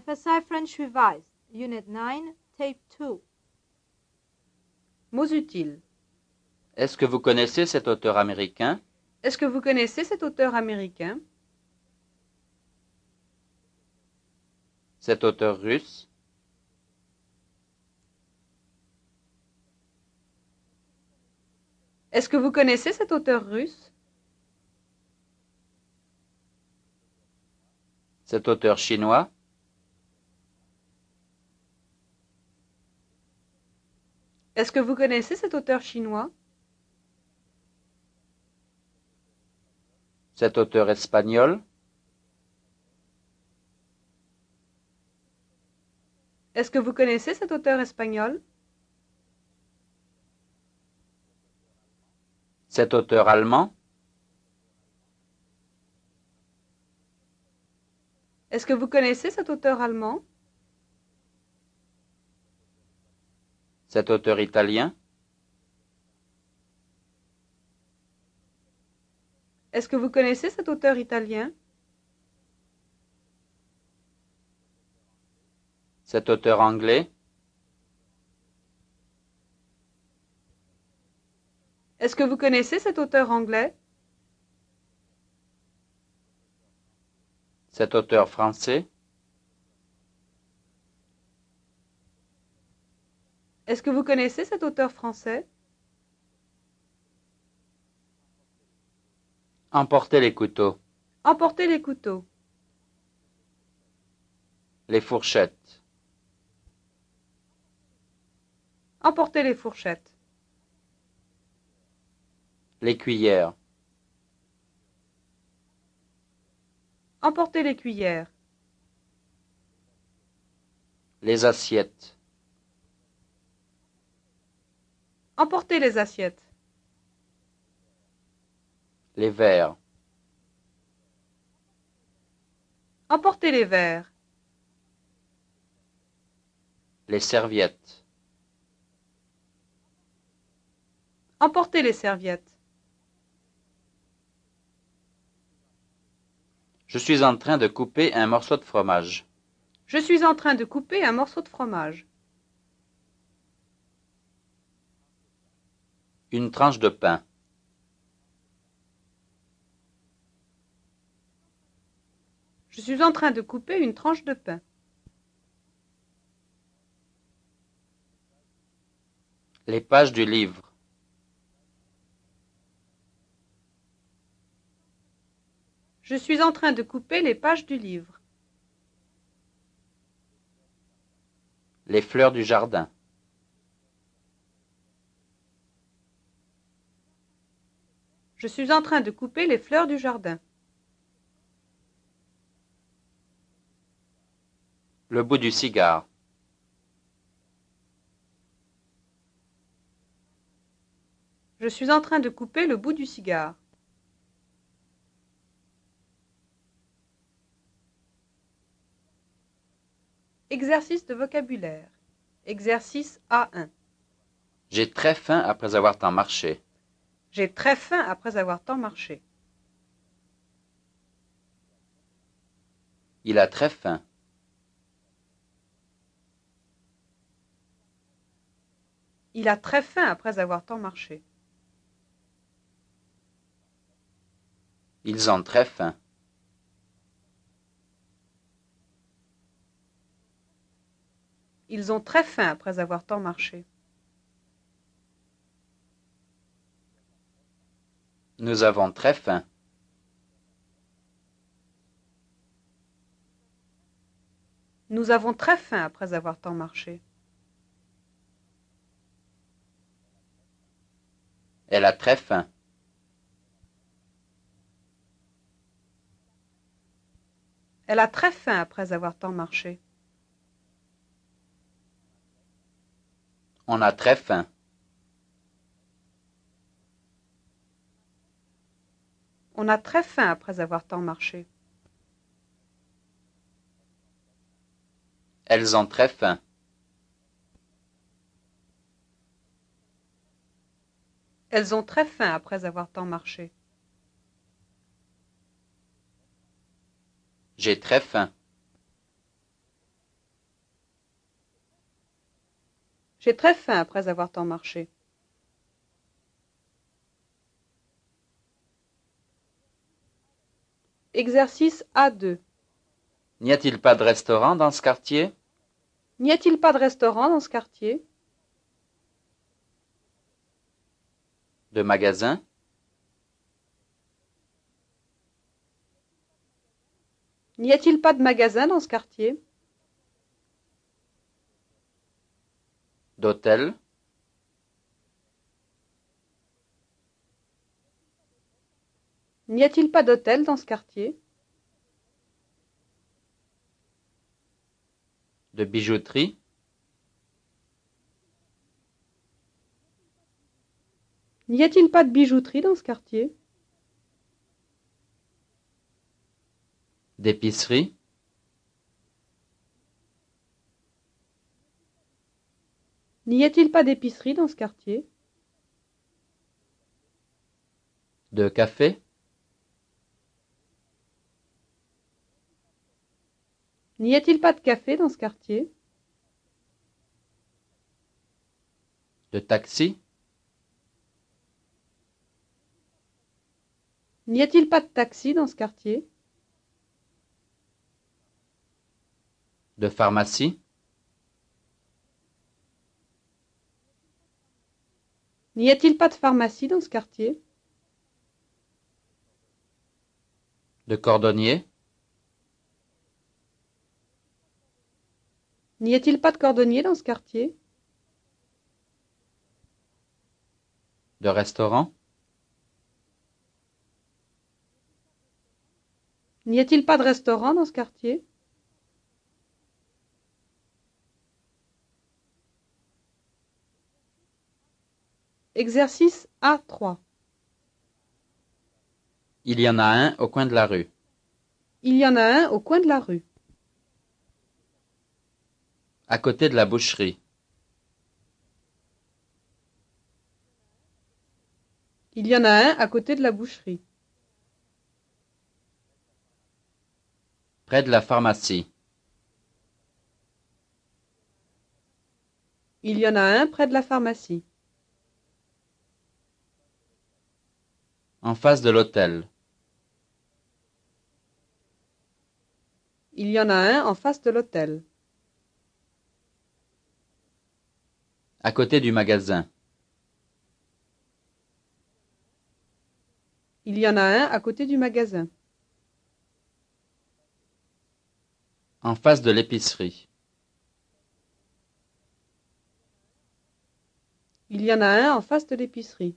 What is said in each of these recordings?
FSI French Revised, Unit 9, Tape 2. Mots utiles. Est-ce que vous connaissez cet auteur américain? Est-ce que vous connaissez cet auteur américain? Cet auteur russe? Est-ce que vous connaissez cet auteur russe? Cet auteur chinois? Est-ce que vous connaissez cet auteur chinois? Cet auteur espagnol? Est-ce que vous connaissez cet auteur espagnol? Cet auteur allemand? Est-ce que vous connaissez cet auteur allemand? Cet auteur italien? Est-ce que vous connaissez cet auteur italien? Cet auteur anglais? Est-ce que vous connaissez cet auteur anglais? Cet auteur français? Est-ce que vous connaissez cet auteur français? Emportez les couteaux. Emportez les couteaux. Les fourchettes. Emportez les fourchettes. Les cuillères. Emportez les cuillères. Les assiettes. Emportez les assiettes. Les verres. Emportez les verres. Les serviettes. Emportez les serviettes. Je suis en train de couper un morceau de fromage. Je suis en train de couper un morceau de fromage. Une tranche de pain. Je suis en train de couper une tranche de pain. Les pages du livre. Je suis en train de couper les pages du livre. Les fleurs du jardin. Je suis en train de couper les fleurs du jardin. Le bout du cigare. Je suis en train de couper le bout du cigare. Exercice de vocabulaire. Exercice A1. J'ai très faim après avoir tant marché. J'ai très faim après avoir tant marché. Il a très faim. Il a très faim après avoir tant marché. Ils ont très faim. Ils ont très faim après avoir tant marché. Nous avons très faim. Nous avons très faim après avoir tant marché. Elle a très faim. Elle a très faim après avoir tant marché. On a très faim. On a très faim après avoir tant marché. Elles ont très faim. Elles ont très faim après avoir tant marché. J'ai très faim. J'ai très faim après avoir tant marché. Exercice A2. N'y a-t-il pas de restaurant dans ce quartier? N'y a-t-il pas de restaurant dans ce quartier? De magasin? N'y a-t-il pas de magasin dans ce quartier? D'hôtel? N'y a-t-il pas d'hôtel dans ce quartier? De bijouterie? N'y a-t-il pas de bijouterie dans ce quartier? D'épicerie? N'y a-t-il pas d'épicerie dans ce quartier? De café? N'y a-t-il pas de café dans ce quartier? De taxi? N'y a-t-il pas de taxi dans ce quartier? De pharmacie? N'y a-t-il pas de pharmacie dans ce quartier? De cordonnier? N'y a-t-il pas de cordonnier dans ce quartier? De restaurant? N'y a-t-il pas de restaurant dans ce quartier? Exercice A3. Il y en a un au coin de la rue. Il y en a un au coin de la rue. À côté de la boucherie. Il y en a un à côté de la boucherie. Près de la pharmacie. Il y en a un près de la pharmacie. En face de l'hôtel. Il y en a un en face de l'hôtel. À côté du magasin. Il y en a un à côté du magasin. En face de l'épicerie. Il y en a un en face de l'épicerie.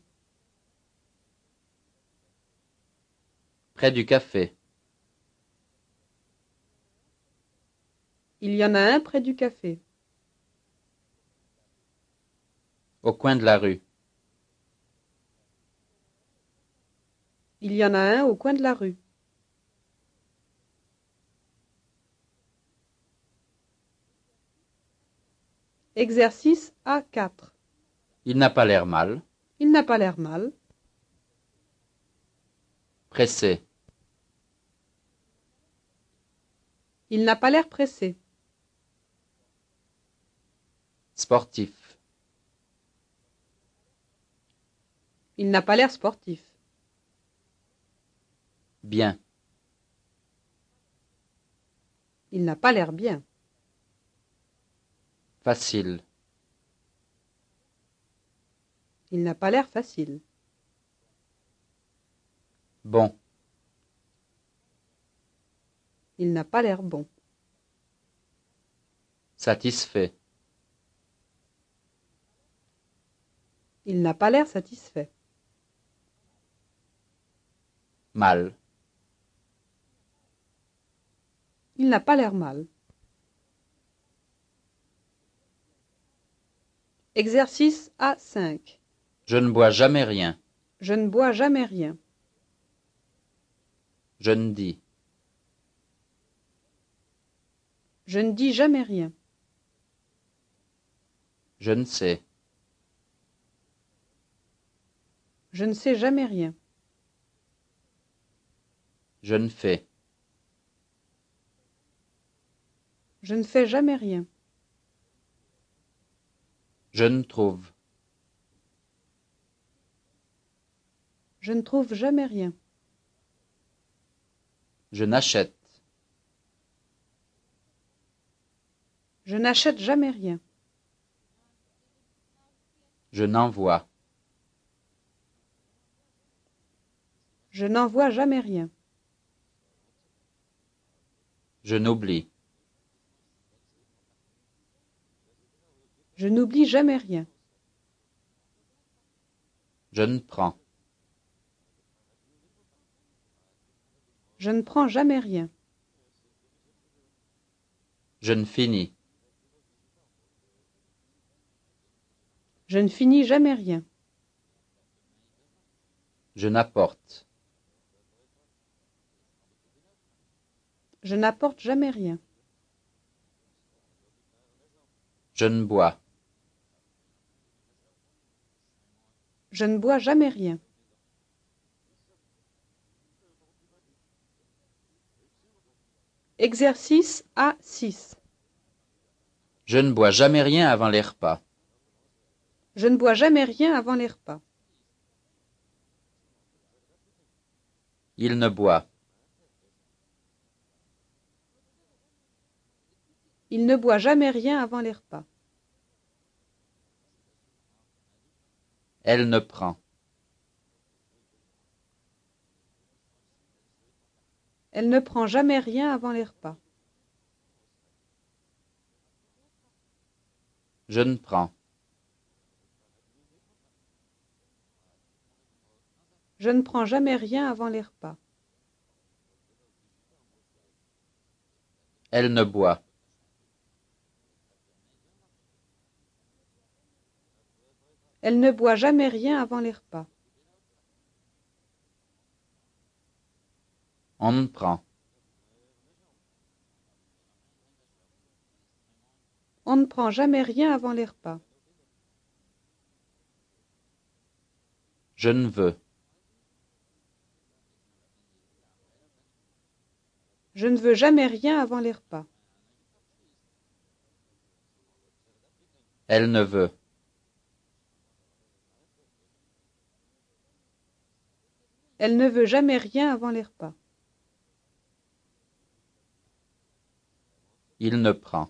Près du café. Il y en a un près du café. Au coin de la rue. Il y en a un au coin de la rue. Exercice A4. Il n'a pas l'air mal. Il n'a pas l'air mal. Pressé. Il n'a pas l'air pressé. Sportif. Il n'a pas l'air sportif. Bien. Il n'a pas l'air bien. Facile. Il n'a pas l'air facile. Bon. Il n'a pas l'air bon. Satisfait. Il n'a pas l'air satisfait. Mal. Il n'a pas l'air mal. Exercice A5. Je ne bois jamais rien. Je ne bois jamais rien. Je ne dis. Je ne dis jamais rien. Je ne sais. Je ne sais jamais rien. Je ne fais. Je ne fais jamais rien. Je ne trouve. Je ne trouve jamais rien. Je n'achète. Je n'achète jamais rien. Je n'envoie. Je n'envoie jamais rien. Je n'oublie. Je n'oublie jamais rien. Je ne prends. Je ne prends jamais rien. Je ne finis. Je ne finis jamais rien. Je n'apporte. Je n'apporte jamais rien. Je ne bois. Je ne bois jamais rien. Exercice A6. Je ne bois jamais rien avant les repas. Je ne bois jamais rien avant les repas. Il ne boit. Il ne boit jamais rien avant les repas. Elle ne prend. Elle ne prend jamais rien avant les repas. Je ne prends. Je ne prends jamais rien avant les repas. Elle ne boit. Elle ne boit jamais rien avant les repas. On ne prend. On ne prend jamais rien avant les repas. Je ne veux. Je ne veux jamais rien avant les repas. Elle ne veut. Elle ne veut jamais rien avant les repas. Il ne prend.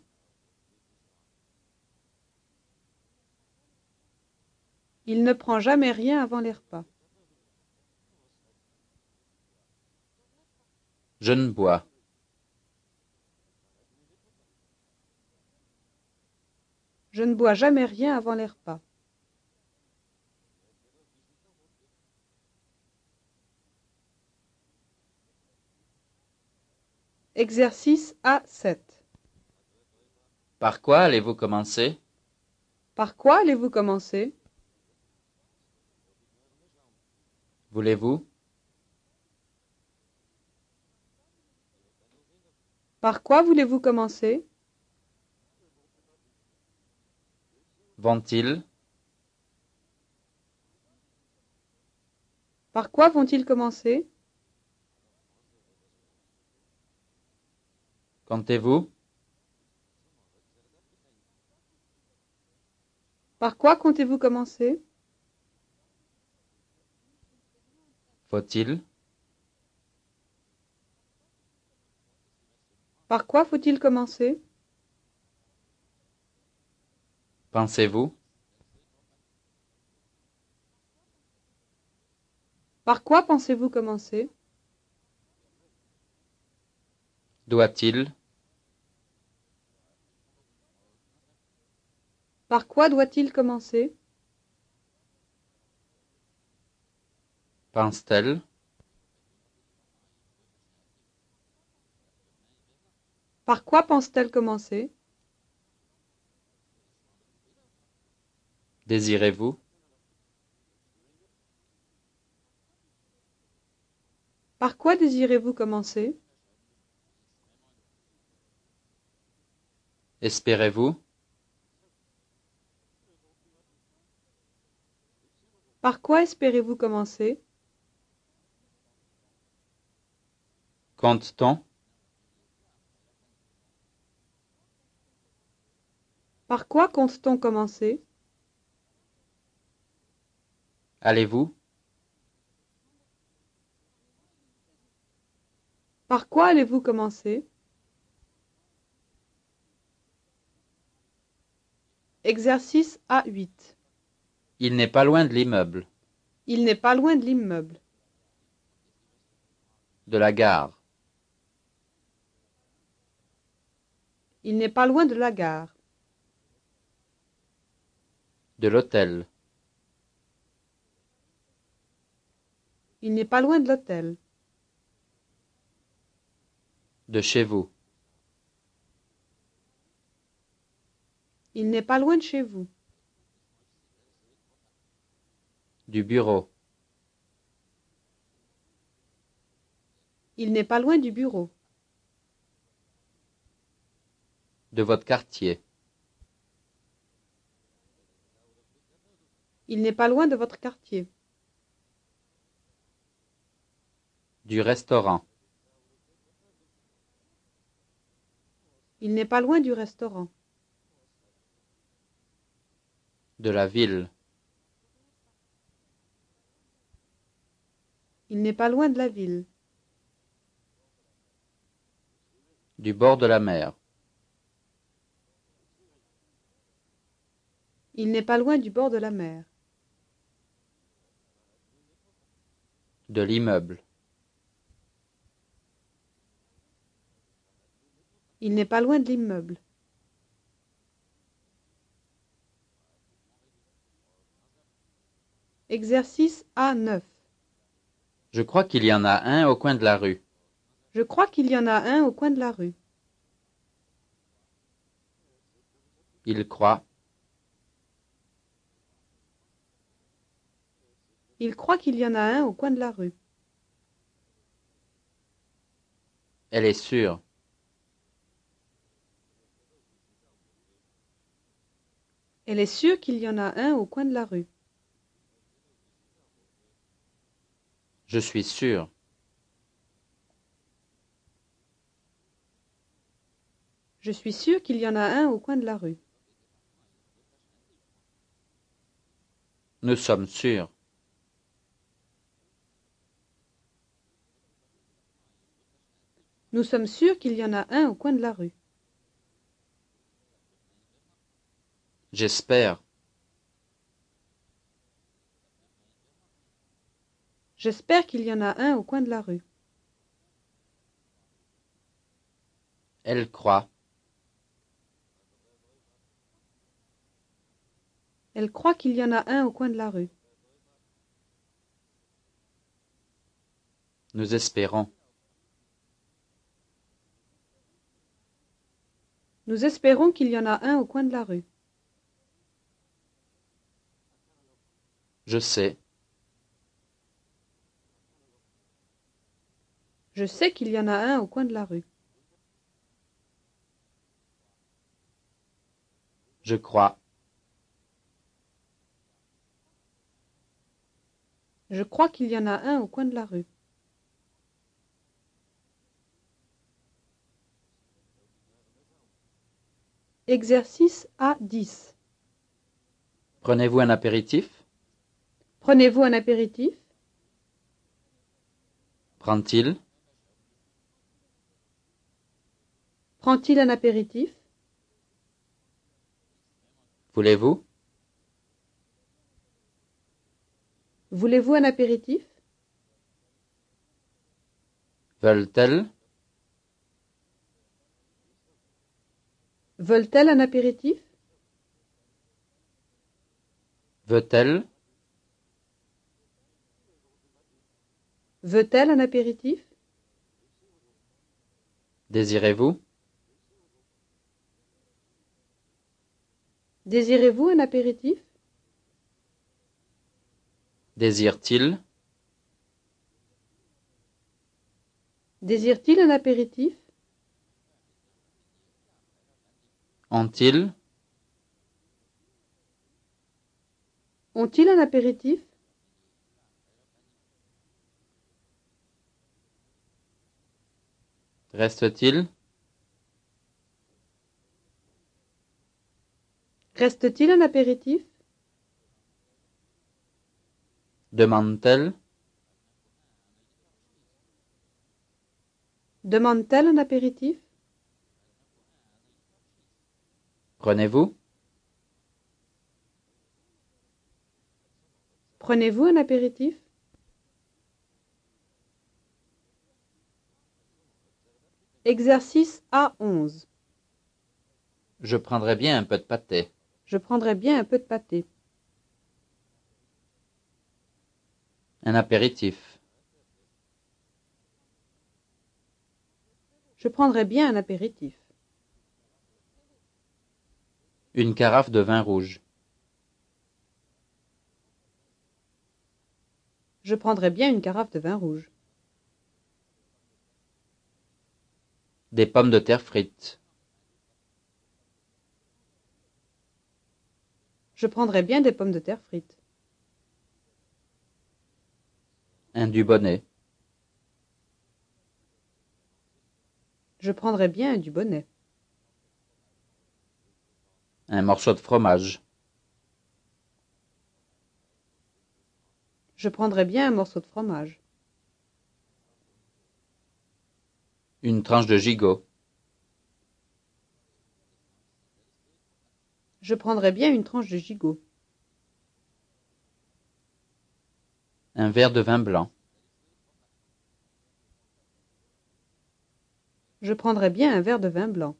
Il ne prend jamais rien avant les repas. Je ne bois. Je ne bois jamais rien avant les repas. Exercice A7. Par quoi allez-vous commencer? Par quoi allez-vous commencer? Voulez-vous? Par quoi voulez-vous commencer? Vont-ils? Par quoi vont-ils commencer? Comptez-vous? Par quoi comptez-vous commencer? Faut-il? Par quoi faut-il commencer? Pensez-vous? Par quoi pensez-vous commencer? Doit-il? Par quoi doit-il commencer? Pense-t-elle? Par quoi pense-t-elle commencer? Désirez-vous? Par quoi désirez-vous commencer? Espérez-vous? Par quoi espérez-vous commencer? Compte-t-on? Par quoi compte-t-on commencer? Allez-vous? Par quoi allez-vous commencer? Exercice A8. Il n'est pas loin de l'immeuble. Il n'est pas loin de l'immeuble. De la gare. Il n'est pas loin de la gare. De l'hôtel. Il n'est pas loin de l'hôtel. De chez vous. Il n'est pas loin de chez vous. Du bureau. Il n'est pas loin du bureau. De votre quartier. Il n'est pas loin de votre quartier. Du restaurant. Il n'est pas loin du restaurant. De la ville. Il n'est pas loin de la ville. Du bord de la mer. Il n'est pas loin du bord de la mer. De l'immeuble. Il n'est pas loin de l'immeuble. Exercice A9. Je crois qu'il y en a un au coin de la rue. Je crois qu'il y en a un au coin de la rue. Il croit. Il croit qu'il y en a un au coin de la rue. Elle est sûre. Elle est sûre qu'il y en a un au coin de la rue. Je suis sûr. Je suis sûre qu'il y en a un au coin de la rue. Nous sommes sûrs. Nous sommes sûrs qu'il y en a un au coin de la rue. J'espère. J'espère qu'il y en a un au coin de la rue. Elle croit. Elle croit qu'il y en a un au coin de la rue. Nous espérons. Nous espérons qu'il y en a un au coin de la rue. Je sais. Je sais qu'il y en a un au coin de la rue. Je crois. Je crois qu'il y en a un au coin de la rue. Exercice A10. Prenez-vous un apéritif? Prenez-vous un apéritif? Prend-il? Prend-il un apéritif? Voulez-vous? Voulez-vous un apéritif? Veulent-elles? Veulent-elles un apéritif? Veut-elle? Veut-elle un apéritif? Désirez-vous? Désirez-vous un apéritif? Désire-t-il? Désire-t-il un apéritif? Ont-ils? Ont-ils un apéritif? Reste-t-il? Reste-t-il un apéritif? Demande-t-elle? Demande-t-elle un apéritif? Prenez-vous? Prenez-vous un apéritif? Exercice A11. Je prendrais bien un peu de pâté. Je prendrais bien un peu de pâté. Un apéritif. Je prendrais bien un apéritif. Une carafe de vin rouge. Je prendrais bien une carafe de vin rouge. Des pommes de terre frites. Je prendrais bien des pommes de terre frites. Un dubonnet. Je prendrais bien du bonnet. Un morceau de fromage. Je prendrais bien un morceau de fromage. Une tranche de gigot. Je prendrais bien une tranche de gigot. Un verre de vin blanc. Je prendrais bien un verre de vin blanc.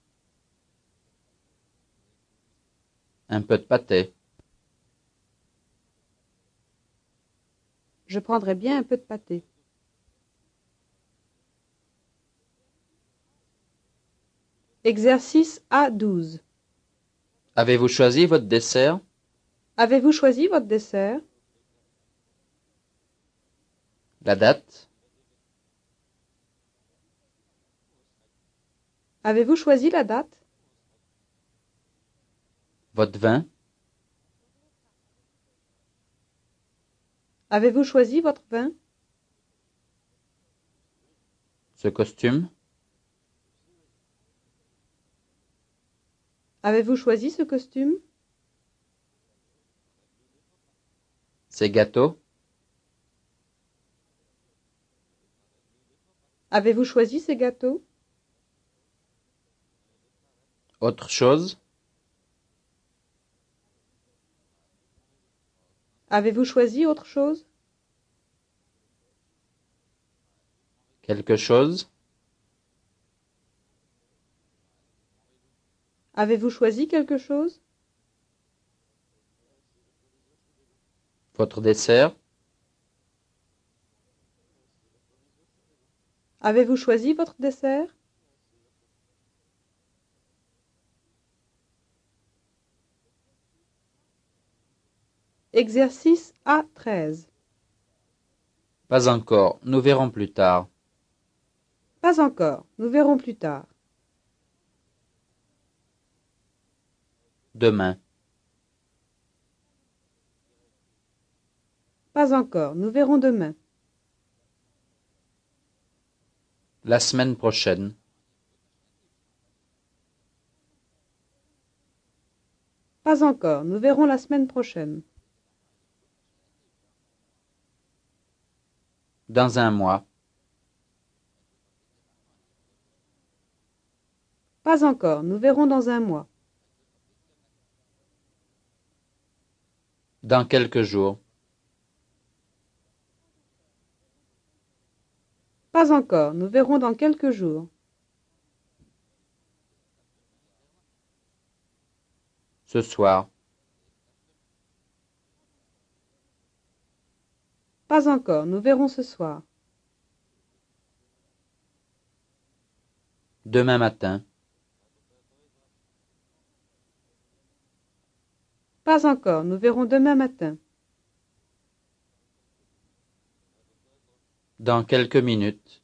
Un peu de pâté. Je prendrais bien un peu de pâté. Exercice A12. Avez-vous choisi votre dessert? Avez-vous choisi votre dessert? La date? Avez-vous choisi la date? Votre vin? Avez-vous choisi votre vin? Ce costume? Avez-vous choisi ce costume? Ces gâteaux? Avez-vous choisi ces gâteaux? Autre chose? Avez-vous choisi autre chose? Quelque chose? Avez-vous choisi quelque chose? Votre dessert? Avez-vous choisi votre dessert? Exercice A13. Pas encore. Nous verrons plus tard. Pas encore. Nous verrons plus tard. Demain. Pas encore. Nous verrons demain. La semaine prochaine. Pas encore. Nous verrons la semaine prochaine. Dans un mois. Pas encore. Nous verrons dans un mois. Dans quelques jours. Pas encore. Nous verrons dans quelques jours. Ce soir. Pas encore. Nous verrons ce soir. Demain matin. Pas encore. Nous verrons demain matin. Dans quelques minutes.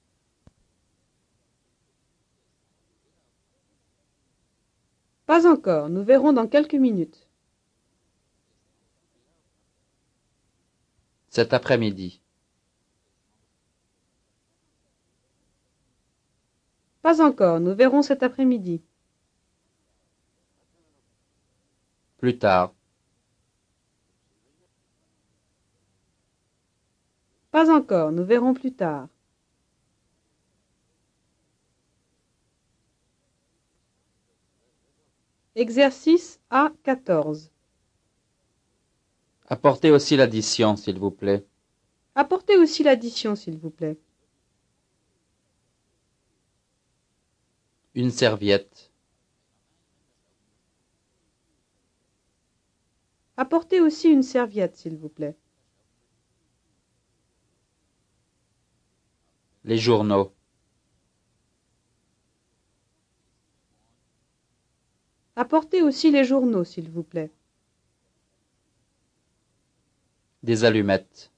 Pas encore. Nous verrons dans quelques minutes. Cet après-midi. Pas encore. Nous verrons cet après-midi. Plus tard. Pas encore, nous verrons plus tard. Exercice A14. Apportez aussi l'addition, s'il vous plaît. Apportez aussi l'addition, s'il vous plaît. Une serviette. Apportez aussi une serviette, s'il vous plaît. Les journaux. Apportez aussi les journaux, s'il vous plaît. Des allumettes.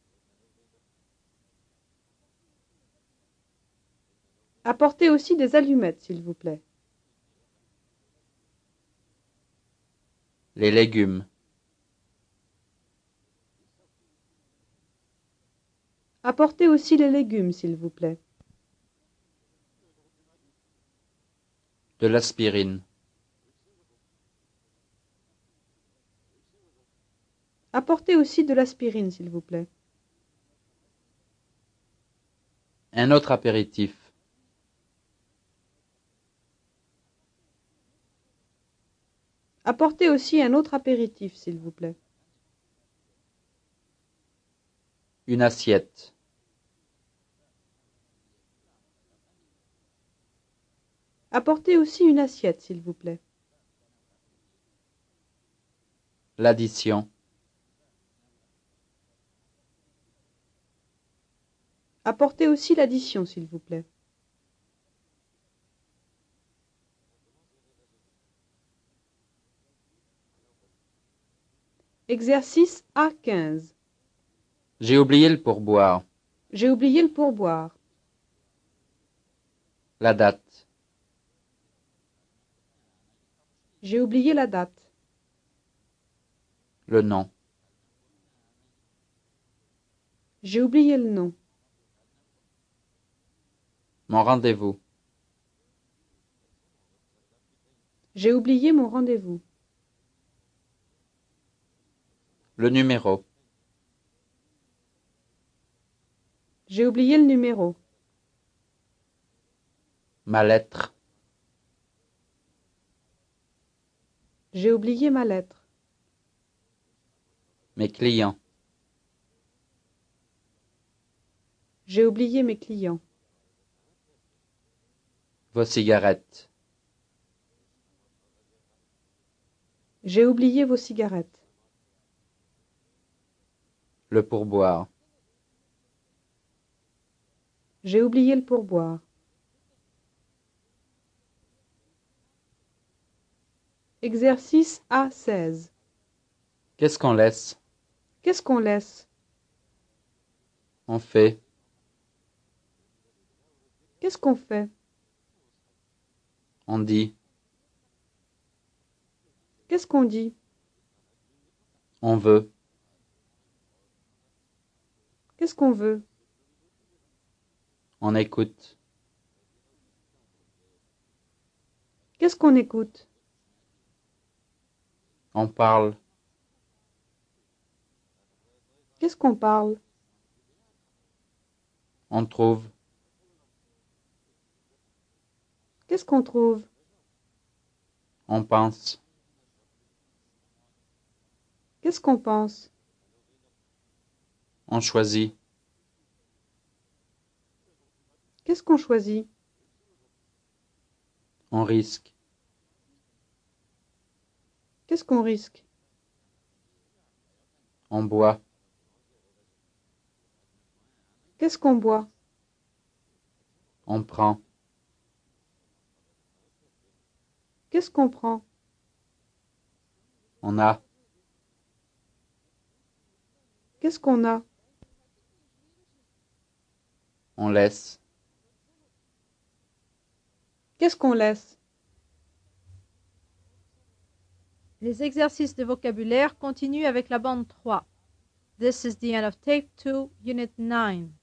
Apportez aussi des allumettes, s'il vous plaît. Les légumes. Apportez aussi les légumes, s'il vous plaît. De l'aspirine. Apportez aussi de l'aspirine, s'il vous plaît. Un autre apéritif. Apportez aussi un autre apéritif, s'il vous plaît. Une assiette. Apportez aussi une assiette, s'il vous plaît. L'addition. Apportez aussi l'addition, s'il vous plaît. Exercice A15. J'ai oublié le pourboire. J'ai oublié le pourboire. La date. J'ai oublié la date. Le nom. J'ai oublié le nom. Mon rendez-vous. J'ai oublié mon rendez-vous. Le numéro. J'ai oublié le numéro. Ma lettre. J'ai oublié ma lettre. Mes clients. J'ai oublié mes clients. Vos cigarettes. J'ai oublié vos cigarettes. Le pourboire. J'ai oublié le pourboire. Exercice A16. Qu'est-ce qu'on laisse? Qu'est-ce qu'on laisse? On fait. Qu'est-ce qu'on fait? On dit. Qu'est-ce qu'on dit? On veut. Qu'est-ce qu'on veut? On écoute. Qu'est-ce qu'on écoute? On parle. Qu'est-ce qu'on parle? On trouve. Qu'est-ce qu'on trouve? On pense. Qu'est-ce qu'on pense? On choisit. Qu'est-ce qu'on choisit? On risque. Qu'est-ce qu'on risque? On boit. Qu'est-ce qu'on boit? On prend. Qu'est-ce qu'on prend? On a. Qu'est-ce qu'on a? On laisse. Qu'est-ce qu'on laisse? Les exercices de vocabulaire continuent avec la bande 3. This is the end of tape 2, unit 9.